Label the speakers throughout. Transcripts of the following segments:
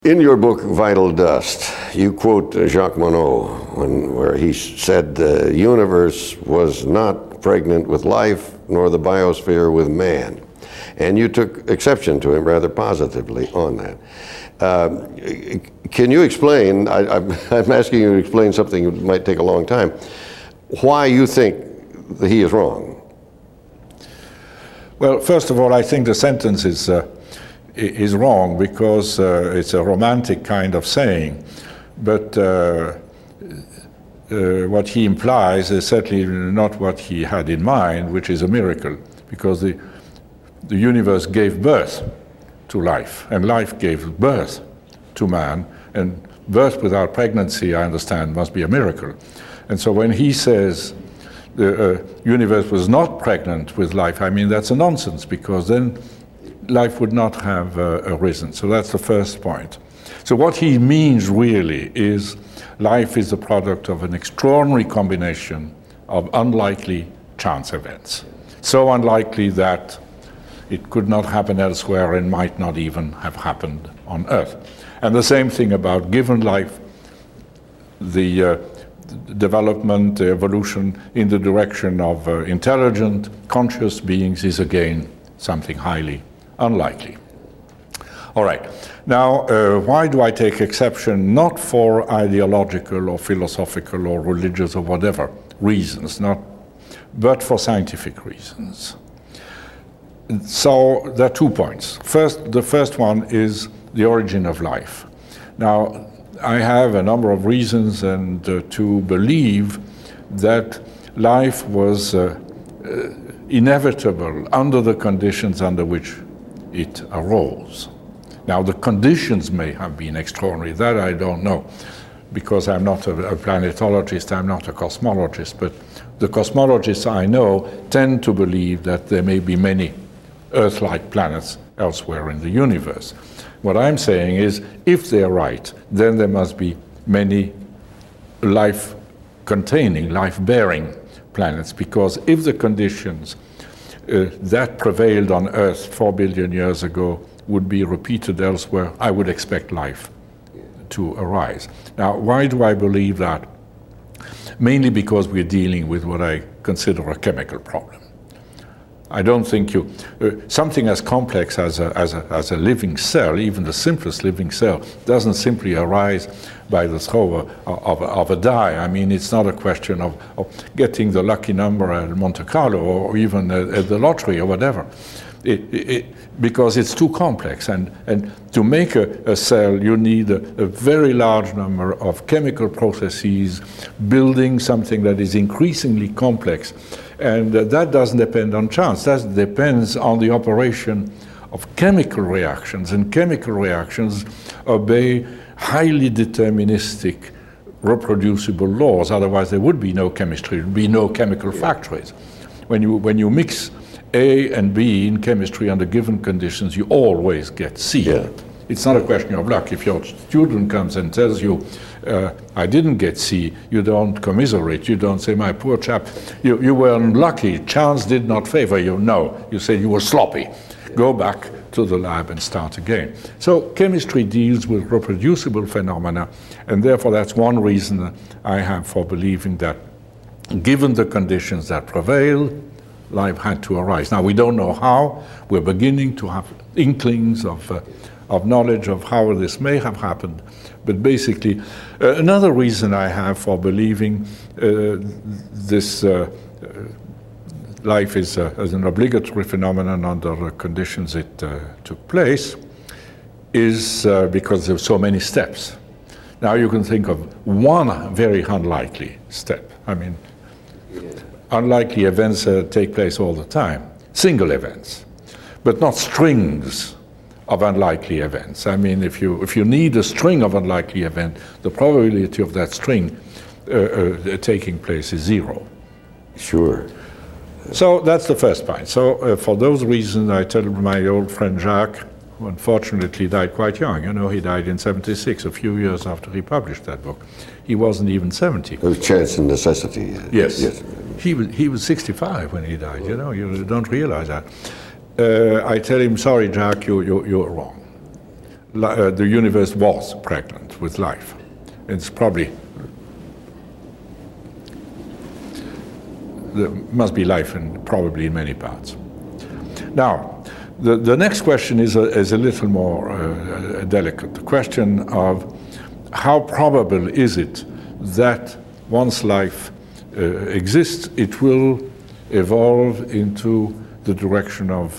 Speaker 1: In your book, Vital Dust, you quote Jacques Monod, where he said the universe was not pregnant with life, nor the biosphere with man. And you took exception to him rather positively on that. Can you explain, I'm asking you to explain something that might take a long time, why you think that he is wrong?
Speaker 2: Well, first of all, I think the sentence is wrong because it's a romantic kind of saying, but what he implies is certainly not what he had in mind, which is a miracle, because the universe gave birth to life, and life gave birth to man, and birth without pregnancy, I understand, must be a miracle. And so when he says the universe was not pregnant with life, I mean, that's a nonsense, because then life would not have arisen. So that's the first point. So what he means really is life is the product of an extraordinary combination of unlikely chance events. So unlikely that it could not happen elsewhere and might not even have happened on Earth. And the same thing about given life, the development, the evolution in the direction of intelligent, conscious beings is again something highly unlikely. All right. Now, why do I take exception? Not for ideological or philosophical or religious or whatever reasons, but for scientific reasons. So there are 2 points. The first one is the origin of life. Now, I have a number of reasons and to believe that life was inevitable under the conditions under which it arose. Now, the conditions may have been extraordinary, that I don't know, because I'm not a planetologist, I'm not a cosmologist, but the cosmologists I know tend to believe that there may be many Earth-like planets elsewhere in the universe. What I'm saying is, if they're right, then there must be many life-containing, life-bearing planets, because if the conditions that prevailed on Earth 4 billion years ago would be repeated elsewhere, I would expect life to arise. Now, why do I believe that? Mainly because we're dealing with what I consider a chemical problem. I don't think something as complex as a living cell, even the simplest living cell, doesn't simply arise by the throw of a die. I mean, it's not a question of getting the lucky number at Monte Carlo or even at the lottery or whatever, because it's too complex. And to make a cell, you need a very large number of chemical processes building something that is increasingly complex. And that doesn't depend on chance. That depends on the operation of chemical reactions. And chemical reactions obey highly deterministic, reproducible laws. Otherwise, there would be no chemistry. There would be no chemical factories. When you mix A and B in chemistry under given conditions, you always get C. Yeah. It's not a question of luck. If your student comes and tells you, I didn't get C, you don't commiserate. You don't say, my poor chap, you were unlucky. Chance did not favor you. No, you say you were sloppy. Go back to the lab and start again. So chemistry deals with reproducible phenomena, and therefore that's one reason I have for believing that given the conditions that prevail, life had to arise. Now, we don't know how. We're beginning to have inklings of knowledge of how this may have happened. But basically, another reason I have for believing this life is as an obligatory phenomenon under the conditions it took place is because there are so many steps. Now you can think of one very unlikely step. I mean, unlikely events take place all the time, single events, but not strings of unlikely events. I mean, if you need a string of unlikely event, the probability of that string taking place is 0.
Speaker 1: Sure.
Speaker 2: So that's the first point. So for those reasons, I tell my old friend Jacques, who unfortunately died quite young. You know, he died in '76, a few years after he published that book. He wasn't even 70.
Speaker 1: It was Chance and Necessity.
Speaker 2: Yes. Yes. He was 65 when he died. You know, you don't realize that. I tell him, sorry, Jacques, you're wrong. the universe was pregnant with life. It's probably, there must be life probably in many parts. Now, the next question is a little more delicate. The question of how probable is it that once life exists, it will evolve into the direction of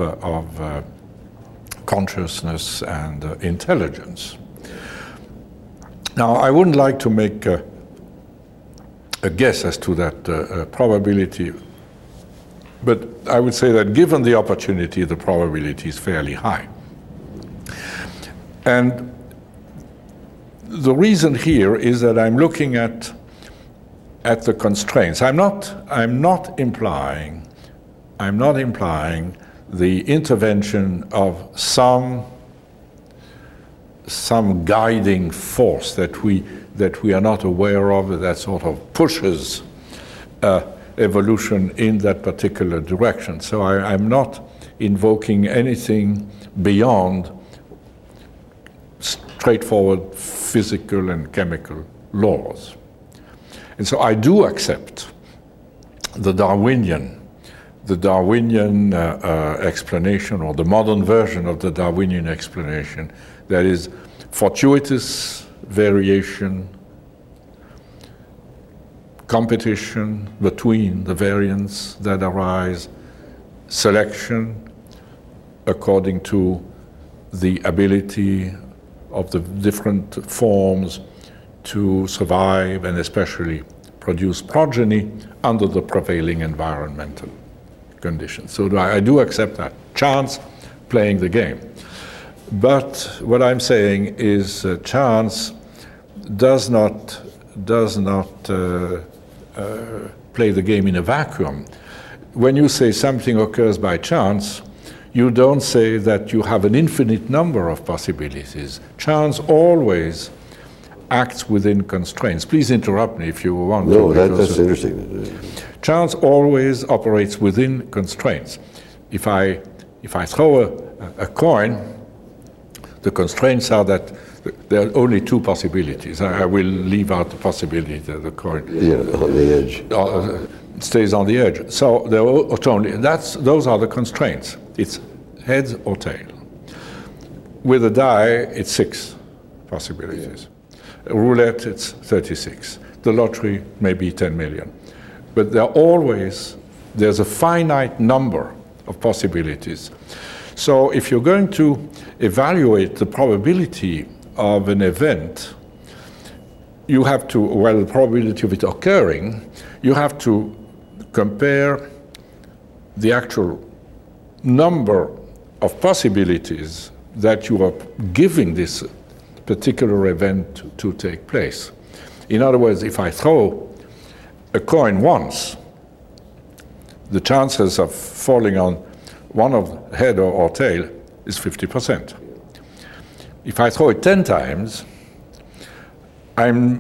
Speaker 2: consciousness and intelligence. Now, I wouldn't like to make a guess as to that probability, but I would say that given the opportunity, the probability is fairly high. And the reason here is that I'm looking at the constraints. I'm not implying the intervention of some guiding force that we are not aware of, that sort of pushes evolution in that particular direction. So I'm not invoking anything beyond straightforward physical and chemical laws. And so I do accept the Darwinian explanation, or the modern version of the Darwinian explanation, that is fortuitous variation, competition between the variants that arise, selection according to the ability of the different forms to survive and especially produce progeny under the prevailing environmental conditions. So I do accept that. Chance playing the game. But what I'm saying is chance does not play the game in a vacuum. When you say something occurs by chance, you don't say that you have an infinite number of possibilities. Chance always acts within constraints. Please interrupt me if you want to.
Speaker 1: No, that's interesting.
Speaker 2: Chance always operates within constraints. If I throw a coin, the constraints are that there are only two possibilities. I will leave out the possibility that the coin
Speaker 1: on the edge
Speaker 2: stays on the edge. So there are only those are the constraints. It's heads or tail. With a die, it's 6 possibilities. A roulette, it's 36. The lottery, maybe 10 million. But there's a finite number of possibilities. So if you're going to evaluate the probability of an event, you have to, well, the probability of it occurring, you have to compare the actual number of possibilities that you are giving this particular event to take place. In other words, if I throw a coin once, the chances of falling on one of head or tail is 50%. If I throw it 10 times, I'm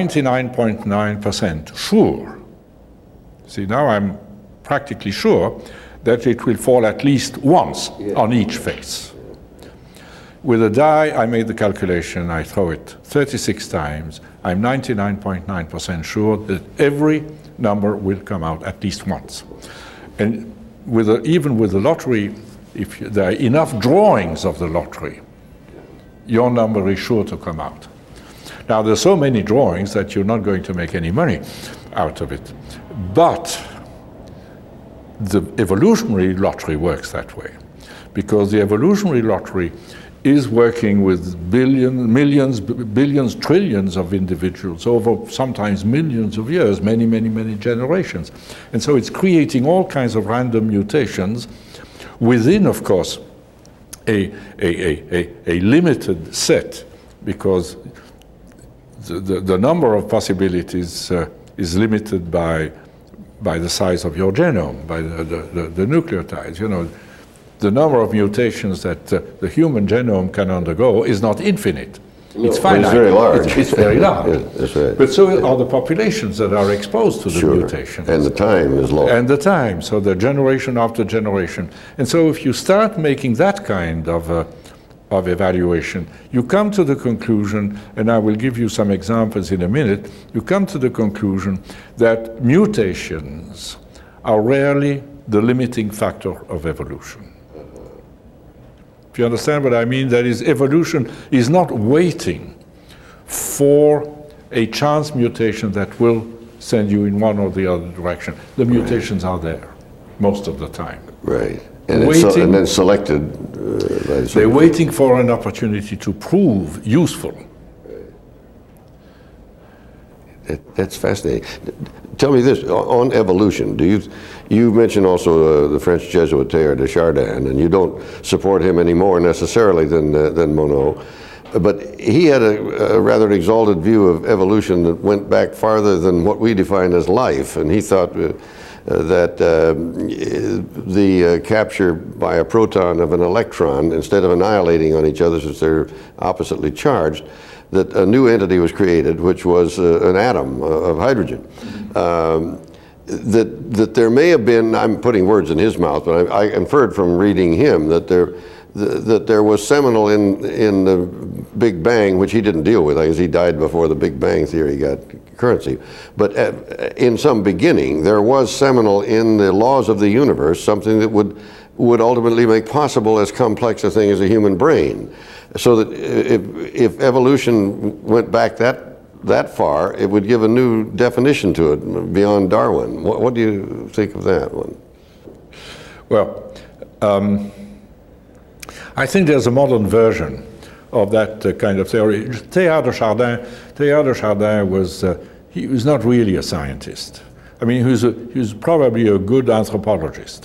Speaker 2: 99.9% sure. See, now I'm practically sure that it will fall at least once on each face. With a die, I made the calculation, I throw it 36 times, I'm 99.9% sure that every number will come out at least once. And even with the lottery, if there are enough drawings of the lottery, your number is sure to come out. Now, there's so many drawings that you're not going to make any money out of it. But the evolutionary lottery works that way, because the evolutionary lottery is working with billions, trillions of individuals over sometimes millions of years, many, many, many generations. And so it's creating all kinds of random mutations within, of course, a limited set, because the number of possibilities is limited by the size of your genome, by the nucleotides. You know, the number of mutations that the human genome can undergo is not infinite.
Speaker 1: No,
Speaker 2: it's finite.
Speaker 1: It's very large.
Speaker 2: It's very large.
Speaker 1: Yeah, that's right.
Speaker 2: But so are the populations that are exposed to the mutations.
Speaker 1: And the time is long.
Speaker 2: And the time, so the generation after generation. And so if you start making that kind of of evaluation. You come to the conclusion, and I will give you some examples in a minute, you come to the conclusion that mutations are rarely the limiting factor of evolution. If you understand what I mean, that is, evolution is not waiting for a chance mutation that will send you in one or the other direction. The mutations are there most of the time.
Speaker 1: Right. And then selected.
Speaker 2: They're waiting for an opportunity to prove useful.
Speaker 1: That's fascinating. Tell me this, on evolution, you mentioned also the French Jesuit Teilhard de Chardin, and you don't support him any more necessarily than Monod, but he had a rather exalted view of evolution that went back farther than what we define as life, and he thought that the capture by a proton of an electron, instead of annihilating on each other since they're oppositely charged, that a new entity was created, which was an atom of hydrogen. That there may have been, I'm putting words in his mouth, but I inferred from reading him that there was seminal in the Big Bang, which he didn't deal with, because he died before the Big Bang theory got currency. But in some beginning, there was seminal in the laws of the universe, something that would ultimately make possible as complex a thing as a human brain. So that if evolution went back that far, it would give a new definition to it beyond Darwin. What do you think of that one?
Speaker 2: Well, I think there's a modern version of that kind of theory. Teilhard de Chardin was, he was not really a scientist. I mean, he was probably a good anthropologist,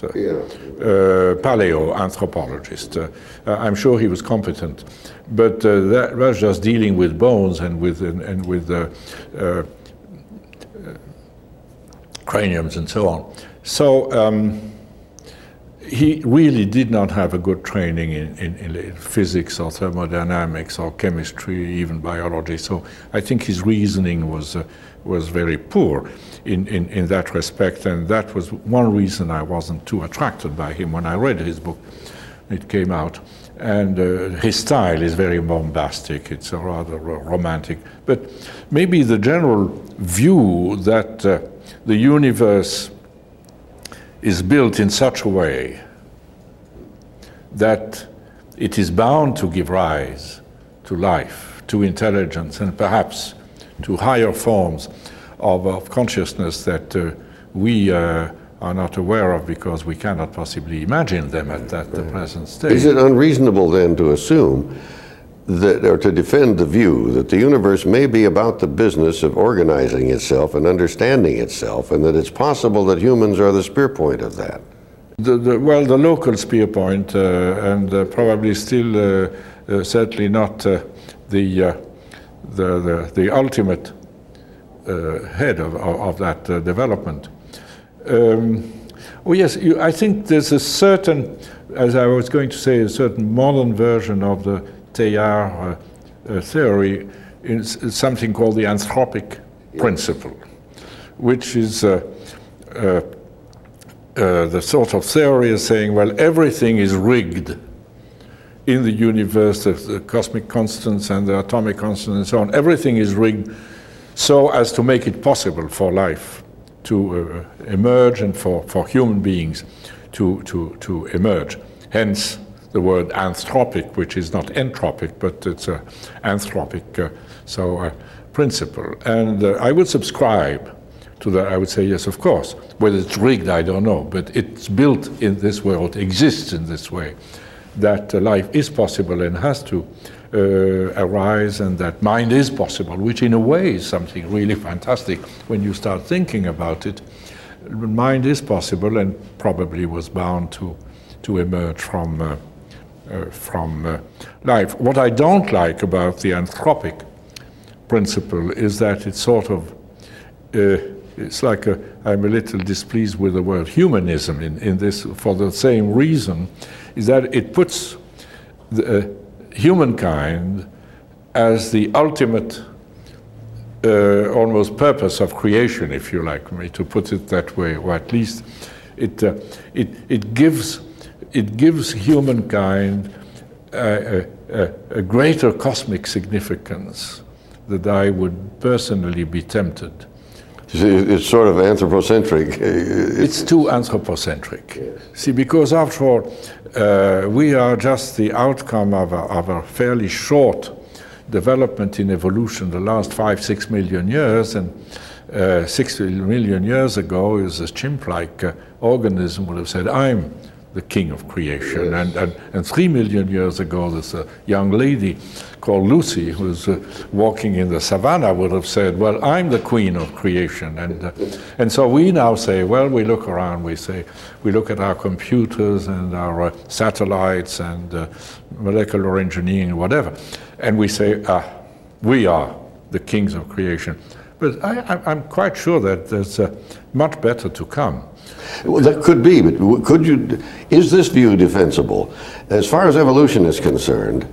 Speaker 2: paleoanthropologist. I'm sure he was competent, but that was just dealing with bones and with craniums and so on. So he really did not have a good training in physics or thermodynamics or chemistry, even biology. So I think his reasoning was very poor in that respect, and that was one reason I wasn't too attracted by him when I read his book. It came out, and his style is very bombastic. It's a rather romantic, but maybe the general view that the universe is built in such a way that it is bound to give rise to life, to intelligence, and perhaps to higher forms of consciousness that we are not aware of because we cannot possibly imagine them at the present stage.
Speaker 1: Is it unreasonable then to assume that, or to defend the view that the universe may be about the business of organizing itself and understanding itself, and that it's possible that humans are the spear point of that?
Speaker 2: Well, the local spear point, and probably still certainly not the ultimate head of that development. Oh yes, I think there's a certain, as I was going to say, a certain modern version of the Teilhard theory is something called the anthropic principle, which is the sort of theory is saying, well, everything is rigged in the universe, the cosmic constants and the atomic constants and so on. Everything is rigged so as to make it possible for life to emerge and for human beings to emerge. Hence the word anthropic, which is not entropic, but it's an anthropic principle. And I would subscribe to that. I would say, yes, of course. Whether it's rigged, I don't know, but it's built in this world, exists in this way, that life is possible and has to arise, and that mind is possible, which in a way is something really fantastic when you start thinking about it. Mind is possible and probably was bound to emerge from life. What I don't like about the anthropic principle is that it's sort of, it's like I'm a little displeased with the word humanism in this, for the same reason, is that it puts humankind as the ultimate almost purpose of creation, if you like me to put it that way, or at least it gives humankind a a greater cosmic significance, that I would personally be tempted.
Speaker 1: It's sort of anthropocentric.
Speaker 2: It's too anthropocentric. Yes. See, because after all, we are just the outcome of a fairly short development in evolution, the last 5-6 million years, and 6 million years ago, is a chimp-like organism would have said, I'm the king of creation. Yes. And 3 million years ago, this young lady called Lucy, who was walking in the savannah, would have said, well, I'm the queen of creation. And so we now say, well, we look around, we look at our computers and our satellites and molecular engineering and whatever, and we say, we are the kings of creation. But I'm quite sure that there's much better to come.
Speaker 1: Well, that could be, but is this view defensible? As far as evolution is concerned,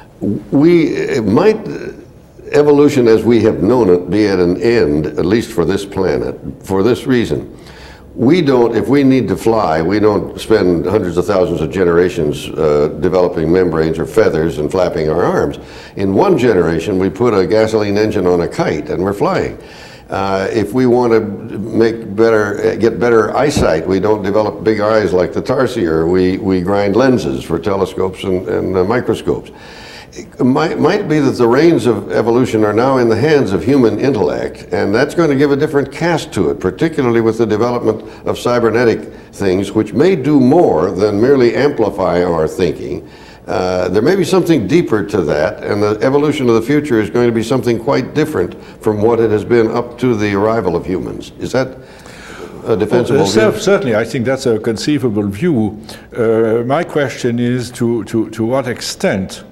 Speaker 1: evolution as we have known it be at an end, at least for this planet, for this reason. If we need to fly, we don't spend hundreds of thousands of generations developing membranes or feathers and flapping our arms. In one generation, we put a gasoline engine on a kite and we're flying. If we want to get better eyesight, we don't develop big eyes like the tarsier. We grind lenses for telescopes and microscopes. It might be that the reins of evolution are now in the hands of human intellect, and that's going to give a different cast to it, particularly with the development of cybernetic things, which may do more than merely amplify our thinking. There may be something deeper to that, and the evolution of the future is going to be something quite different from what it has been up to the arrival of humans. Is that a defensible view?
Speaker 2: Certainly, I think that's a conceivable view. My question is to what extent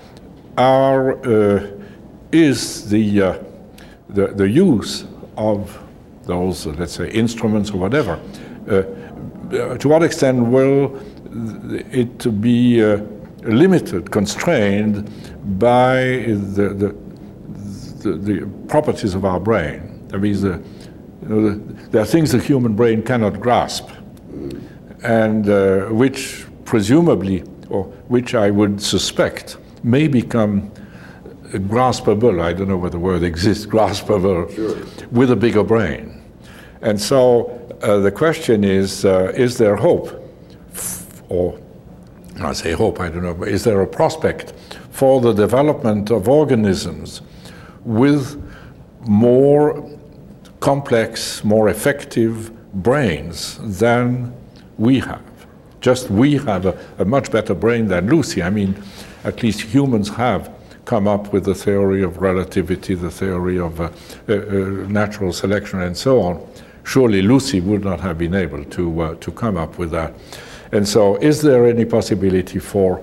Speaker 2: is the use of those, let's say, instruments or whatever, to what extent will it be limited, constrained by the properties of our brain? That means there are things the human brain cannot grasp, and which presumably, or which I would suspect, may become graspable, I don't know whether the word exists, graspable, sure, with a bigger brain. And so the question is there hope, or I say hope, I don't know, but is there a prospect for the development of organisms with more complex, more effective brains than we have? Just we have a much better brain than Lucy. I mean, at least humans have come up with the theory of relativity, the theory of natural selection, and so on. Surely Lucy would not have been able to come up with that. And so, is there any possibility for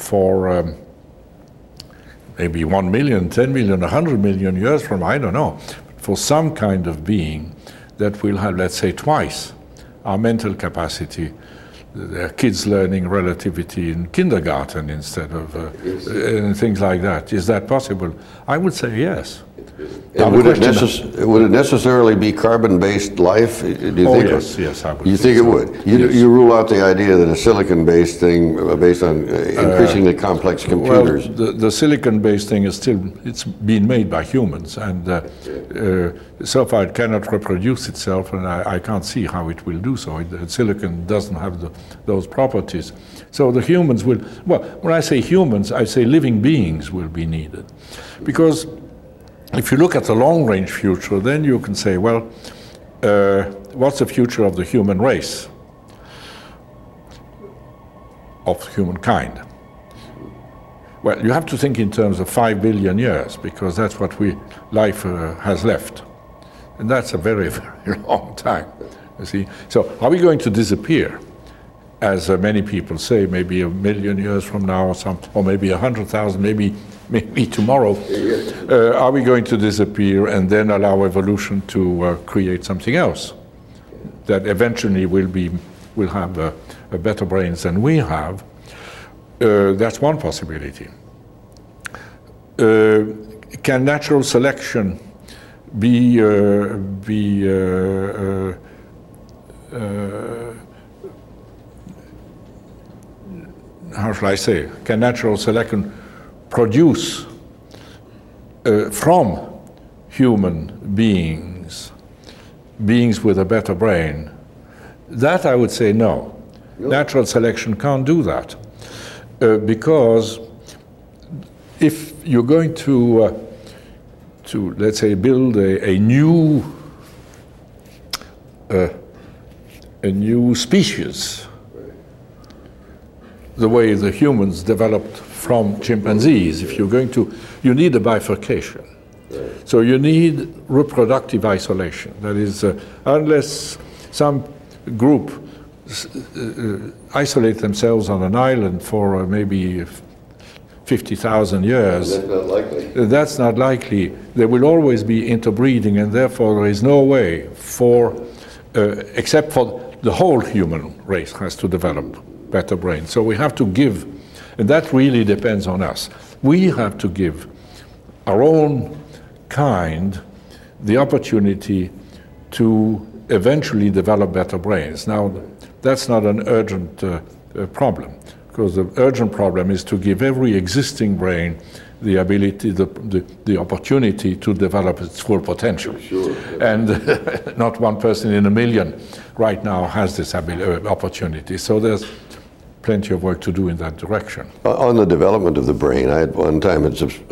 Speaker 2: maybe 1 million, 10 million, 100 million years from, I don't know, for some kind of being that will have, let's say, twice our mental capacity? There are kids learning relativity in kindergarten instead of and things like that. Is that possible? I would say yes.
Speaker 1: And would it necessarily be carbon-based life? Do you think?
Speaker 2: Yes, I would.
Speaker 1: You think it would? You rule out the idea that a silicon-based thing, based on increasingly complex computers.
Speaker 2: Well, the silicon-based thing is still, it's being made by humans, and so far it cannot reproduce itself, and I can't see how it will do so. Silicon doesn't have those properties. So the humans will, well, when I say humans, I say living beings will be needed. Because if you look at the long-range future, then you can say, well, what's the future of the human race, of humankind? Well, you have to think in terms of 5 billion years, because that's what life has left. And that's a very, very long time, you see. So are we going to disappear? As many people say, maybe 1 million years from now, or maybe 100,000, maybe tomorrow. Are we going to disappear and then allow evolution to create something else that eventually will have better brains than we have? That's one possibility. Can natural selection how shall I say? Can natural selection produce from human beings with a better brain, that I would say no. Natural selection can't do that. Because if you're going to let's say, build a new species, the way the humans developed from chimpanzees, if you're going to, you need a bifurcation. So you need reproductive isolation. That is, unless some group isolate themselves on an island for maybe 50,000 years.
Speaker 1: That's not likely.
Speaker 2: That's not likely. There will always be interbreeding, and therefore there is no way for, except for the whole human race has to develop better brains. So we have to give, and that really depends on us. We have to give our own kind the opportunity to eventually develop better brains. Now, that's not an urgent problem, because the urgent problem is to give every existing brain the ability, the opportunity to develop its full potential.
Speaker 1: Sure.
Speaker 2: And not one person in a million right now has this opportunity. So there's plenty of work to do in that direction.
Speaker 1: On the development of the brain, I at one time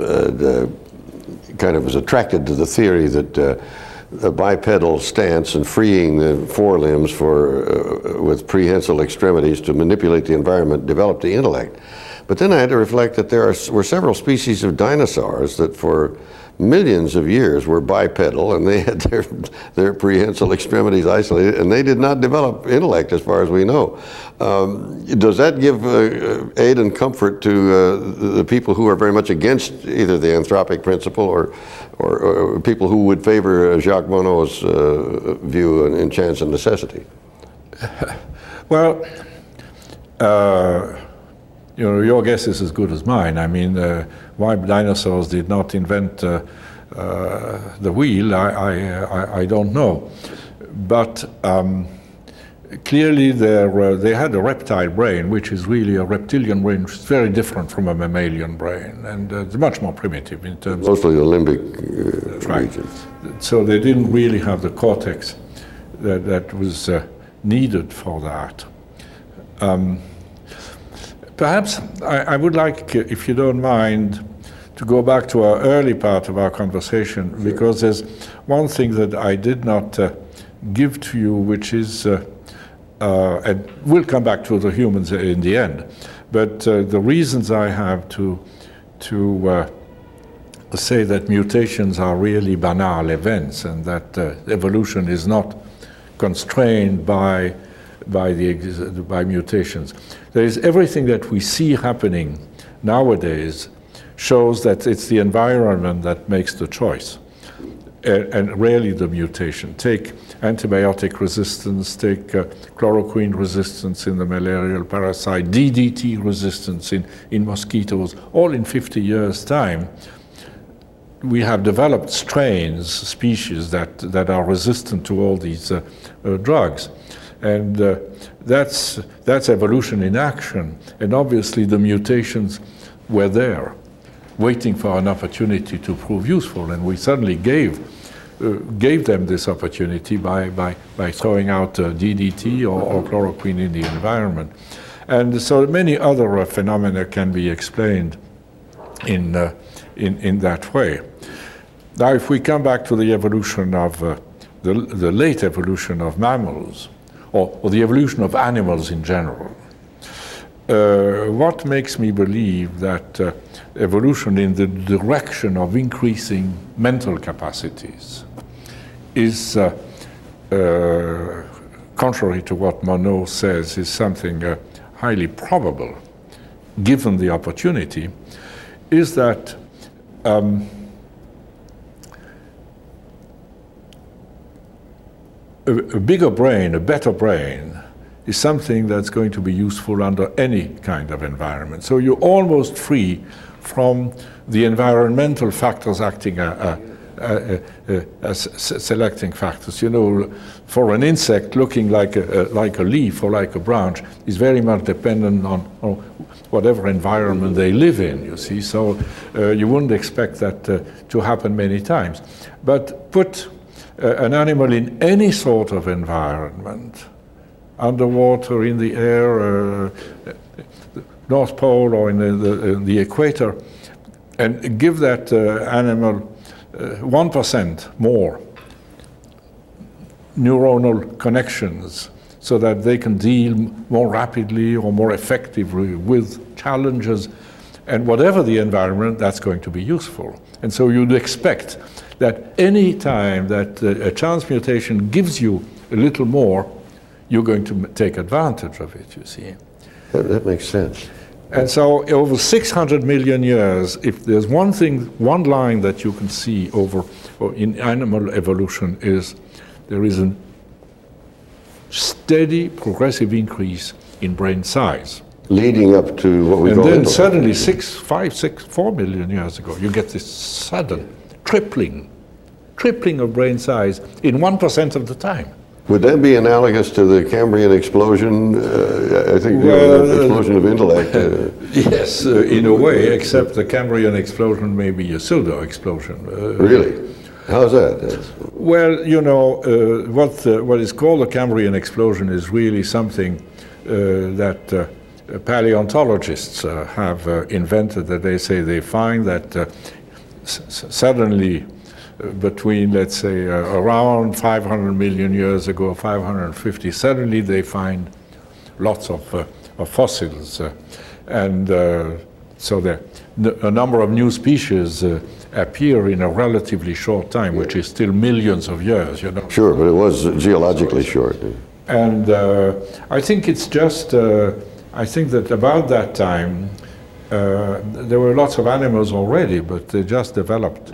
Speaker 1: kind of was attracted to the theory that a bipedal stance and freeing the forelimbs with prehensile extremities to manipulate the environment developed the intellect. But then I had to reflect that there were several species of dinosaurs that for millions of years were bipedal, and they had their prehensile extremities isolated, and they did not develop intellect as far as we know. Does that give aid and comfort to the people who are very much against either the anthropic principle or people who would favor Jacques Monod's view in chance and necessity?
Speaker 2: Well, you know, your guess is as good as mine. I mean, why dinosaurs did not invent the wheel, I don't know. But clearly they had a reptile brain, which is really a reptilian brain, which is very different from a mammalian brain, and it's much more primitive in terms
Speaker 1: mostly the limbic region.
Speaker 2: So they didn't really have the cortex that was needed for that. Perhaps I would like, if you don't mind, to go back to our early part of our conversation, sure, because there's one thing that I did not give to you, which is, and we'll come back to the humans in the end, but the reasons I have to say that mutations are really banal events and that evolution is not constrained by mutations. There is everything that we see happening nowadays shows that it's the environment that makes the choice, and rarely the mutation. Take antibiotic resistance, take chloroquine resistance in the malarial parasite, DDT resistance in mosquitoes, all in 50 years' time. We have developed strains, species that are resistant to all these drugs. And that's evolution in action. And obviously the mutations were there, waiting for an opportunity to prove useful. And we suddenly gave them this opportunity by throwing out DDT or chloroquine in the environment. And so many other phenomena can be explained in that way. Now, if we come back to the evolution of the late evolution of mammals, or the evolution of animals in general, what makes me believe that evolution in the direction of increasing mental capacities is, contrary to what Monod says, is something highly probable, given the opportunity, is that a bigger brain, a better brain, is something that's going to be useful under any kind of environment. So you're almost free from the environmental factors acting as selecting factors. You know, for an insect, looking like a leaf or like a branch is very much dependent on whatever environment they live in, you see. So you wouldn't expect that to happen many times. But put an animal in any sort of environment, underwater, in the air, North Pole or in the equator, and give that animal 1% more neuronal connections so that they can deal more rapidly or more effectively with challenges, and whatever the environment, that's going to be useful. And so you'd expect that any time that a chance mutation gives you a little more, you're going to take advantage of it, you see.
Speaker 1: That makes sense.
Speaker 2: And so over 600 million years, if there's one thing, one line that you can see in animal evolution is there is a steady progressive increase in brain size.
Speaker 1: Leading up to what we call
Speaker 2: And then
Speaker 1: intellect.
Speaker 2: suddenly 4 million years ago, you get this sudden tripling of brain size in 1% of the time.
Speaker 1: Would that be analogous to the Cambrian explosion? I think the explosion of intellect.
Speaker 2: Yes, in a way, except the Cambrian explosion may be a pseudo-explosion.
Speaker 1: Really? How's that?
Speaker 2: Well, you know, what is called the Cambrian explosion is really something that paleontologists have invented, that they say they find that suddenly between, let's say, around 500 million years ago, 550, suddenly they find lots of fossils. So a number of new species appear in a relatively short time, which is still millions of years, you know.
Speaker 1: Sure, but it was geologically short.
Speaker 2: And I think it's just, I think that about that time, there were lots of animals already, but they just developed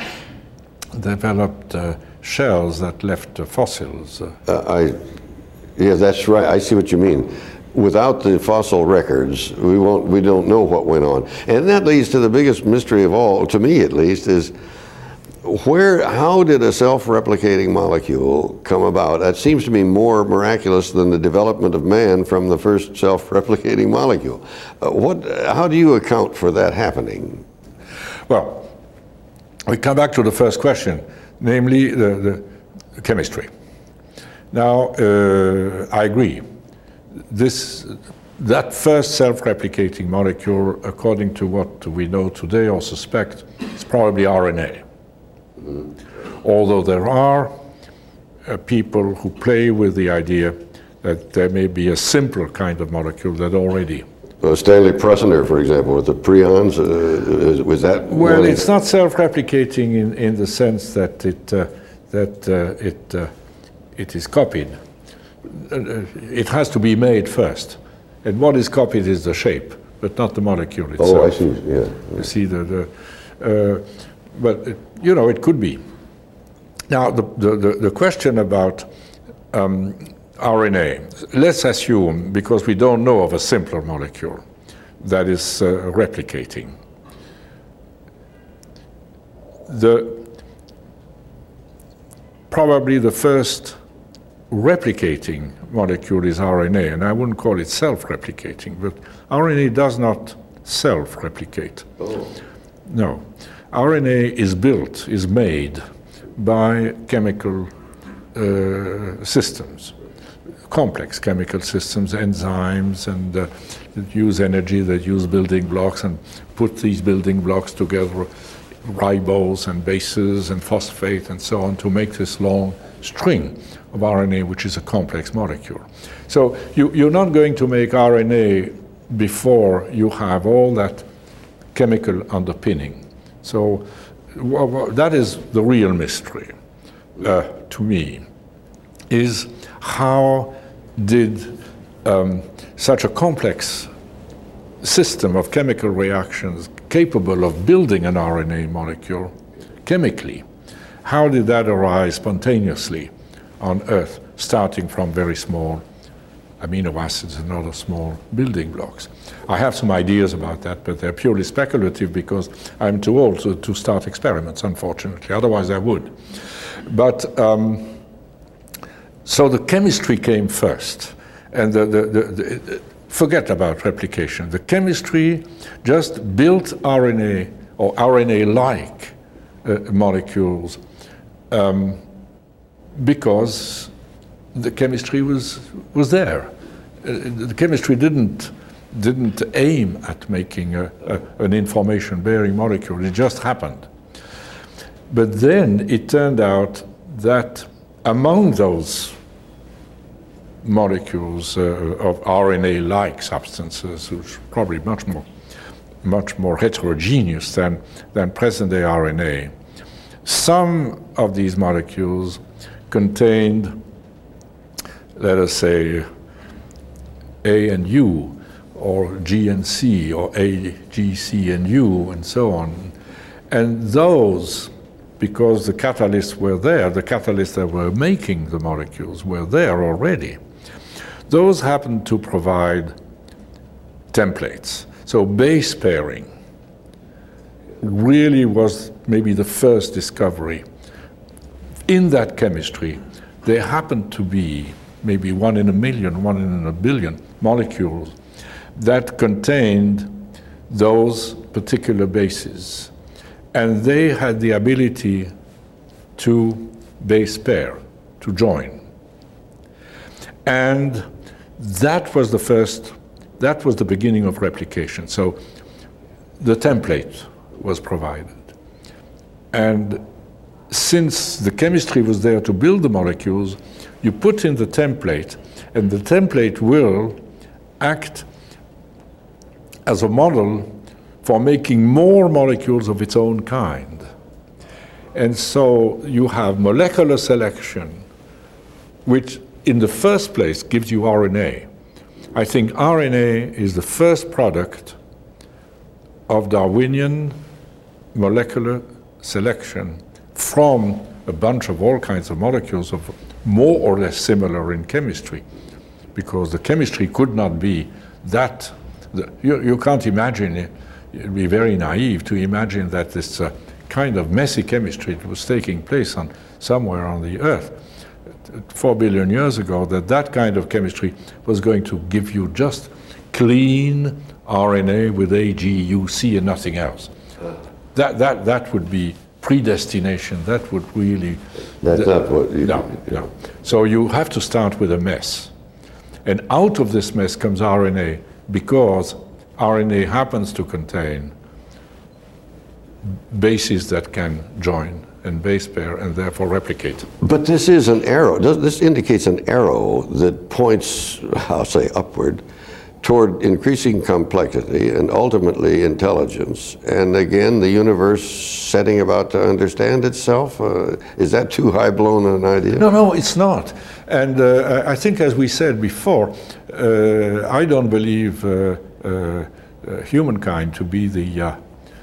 Speaker 2: shells that left fossils.
Speaker 1: Yeah, that's right. I see what you mean. Without the fossil records, we don't know what went on. And that leads to the biggest mystery of all, to me at least, is how did a self-replicating molecule come about? That seems to me more miraculous than the development of man from the first self-replicating molecule. How do you account for that happening?
Speaker 2: Well, we come back to the first question, namely the chemistry. Now, I agree. That first self-replicating molecule, according to what we know today or suspect, is probably RNA. Although there are people who play with the idea that there may be a simpler kind of molecule that already.
Speaker 1: Stanley Prussener, for example, with the prions, was that?
Speaker 2: Well, it's not self-replicating in the sense that it is copied. It has to be made first, and what is copied is the shape, but not the molecule itself.
Speaker 1: Oh, I see. Yeah.
Speaker 2: You see but you know, it could be. Now, the question about RNA, let's assume, because we don't know of a simpler molecule that is replicating. Probably the first replicating molecule is RNA, and I wouldn't call it self-replicating, but RNA does not self-replicate.
Speaker 1: Oh.
Speaker 2: No. RNA is made by chemical systems, complex chemical systems, enzymes, and that use energy, that use building blocks, and put these building blocks together, ribose and bases and phosphate and so on, to make this long string of RNA, which is a complex molecule. So you're not going to make RNA before you have all that chemical underpinning. So that is the real mystery to me, is how did such a complex system of chemical reactions capable of building an RNA molecule chemically, how did that arise spontaneously on Earth, starting from very small amino acids and other small building blocks. I have some ideas about that, but they're purely speculative because I'm too old to start experiments, unfortunately. Otherwise, I would. But so the chemistry came first, and forget about replication. The chemistry just built RNA or RNA-like molecules because the chemistry was there. The chemistry didn't aim at making an information-bearing molecule. It just happened. But then it turned out that among those molecules of RNA-like substances, which are probably much more heterogeneous than present-day RNA, some of these molecules contained, let us say, A and U, or G and C, or A, G, C, and U, and so on. And those, because the catalysts were there, the catalysts that were making the molecules were there already, those happened to provide templates. So base pairing really was maybe the first discovery. In that chemistry, there happened to be maybe 1 in a million, 1 in a billion molecules that contained those particular bases. And they had the ability to base pair, to join. And that was the beginning of replication. So the template was provided. And since the chemistry was there to build the molecules, you put in the template, and the template will act as a model for making more molecules of its own kind. And so you have molecular selection, which in the first place gives you RNA. I think RNA is the first product of Darwinian molecular selection from a bunch of all kinds of molecules of more or less similar in chemistry, because the chemistry could not be that. You can't imagine it. It'd be very naive to imagine that this kind of messy chemistry that was taking place somewhere on the Earth 4 billion years ago, that kind of chemistry was going to give you just clean RNA with A, G, U, C, and nothing else. That would be predestination. That would really...
Speaker 1: That's not what you...
Speaker 2: No. So you have to start with a mess. And out of this mess comes RNA, because RNA happens to contain bases that can join and base pair and therefore replicate.
Speaker 1: But this is an arrow. This indicates an arrow that points, I'll say, upward toward increasing complexity and ultimately intelligence. And again, the universe setting about to understand itself. Is that too high-blown an idea?
Speaker 2: No, it's not. And I think, as we said before, I don't believe humankind to be the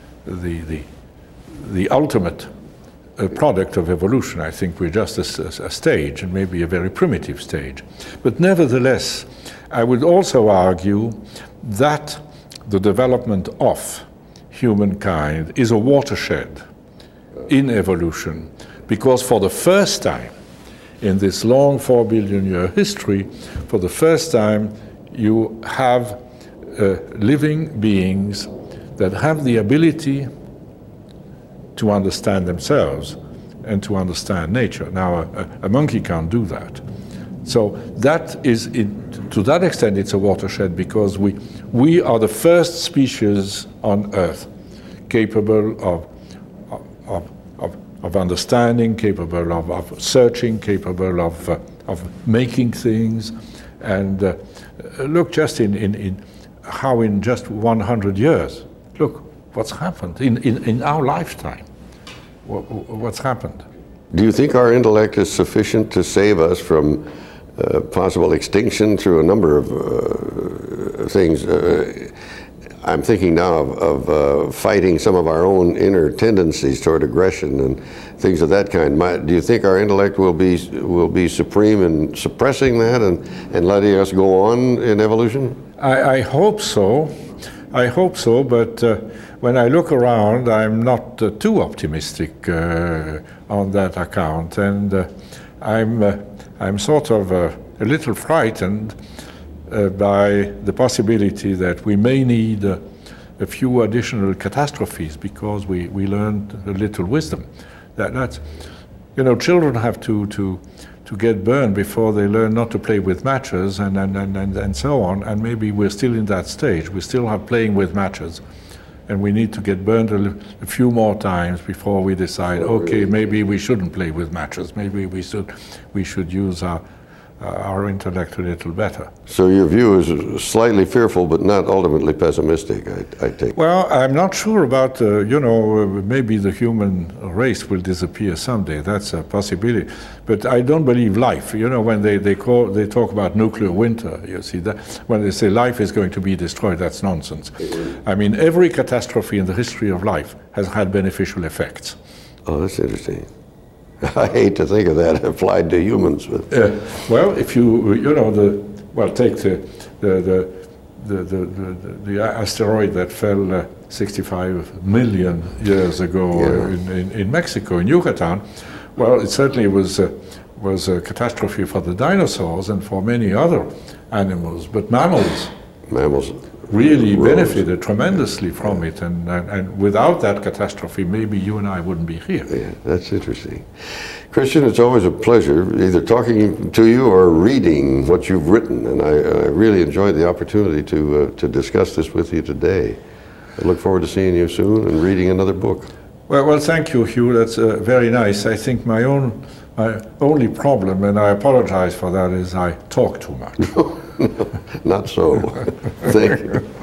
Speaker 2: ultimate product of evolution. I think we're just a stage, and maybe a very primitive stage. But nevertheless, I would also argue that the development of humankind is a watershed in evolution, because for the first time in this long 4 billion year history, for the first time you have living beings that have the ability to understand themselves and to understand nature. Now, a monkey can't do that. So that is, to that extent, it's a watershed, because we are the first species on Earth capable of understanding, capable of searching, capable of making things. And look just in how in just 100 years, look what's happened in our lifetime. What's happened?
Speaker 1: Do you think our intellect is sufficient to save us from possible extinction through a number of things? I'm thinking now of fighting some of our own inner tendencies toward aggression and things of that kind. Do you think our intellect will be supreme in suppressing that and letting us go on in evolution?
Speaker 2: I hope so. I hope so, but when I look around, I'm not too optimistic on that account, and I'm sort of a little frightened by the possibility that we may need a few additional catastrophes because we learned a little wisdom. That's, you know, children have to get burned before they learn not to play with matches and so on, and maybe we're still in that stage. We still have playing with matches, and we need to get burned a few more times before we decide, okay, maybe we shouldn't play with matches, maybe we should use our intellect a little better.
Speaker 1: So your view is slightly fearful, but not ultimately pessimistic, I take.
Speaker 2: Well, I'm not sure about, you know, maybe the human race will disappear someday. That's a possibility. But I don't believe life. You know, when they talk about nuclear winter, you see, that when they say life is going to be destroyed, that's nonsense. I mean, every catastrophe in the history of life has had beneficial effects.
Speaker 1: Oh, that's interesting. I hate to think of that applied to humans, but
Speaker 2: well, if you know take the asteroid that fell 65 million years ago in Mexico, in Yucatan. Well, it certainly was a catastrophe for the dinosaurs and for many other animals, but mammals really benefited tremendously from it, and without that catastrophe, maybe you and I wouldn't be here.
Speaker 1: Yeah, that's interesting. Christian, it's always a pleasure either talking to you or reading what you've written, and I really enjoyed the opportunity to discuss this with you today. I look forward to seeing you soon and reading another book.
Speaker 2: Well, thank you, Hugh. That's very nice. I think my only problem, and I apologize for that, is I talk too much.
Speaker 1: Not so. Thank you.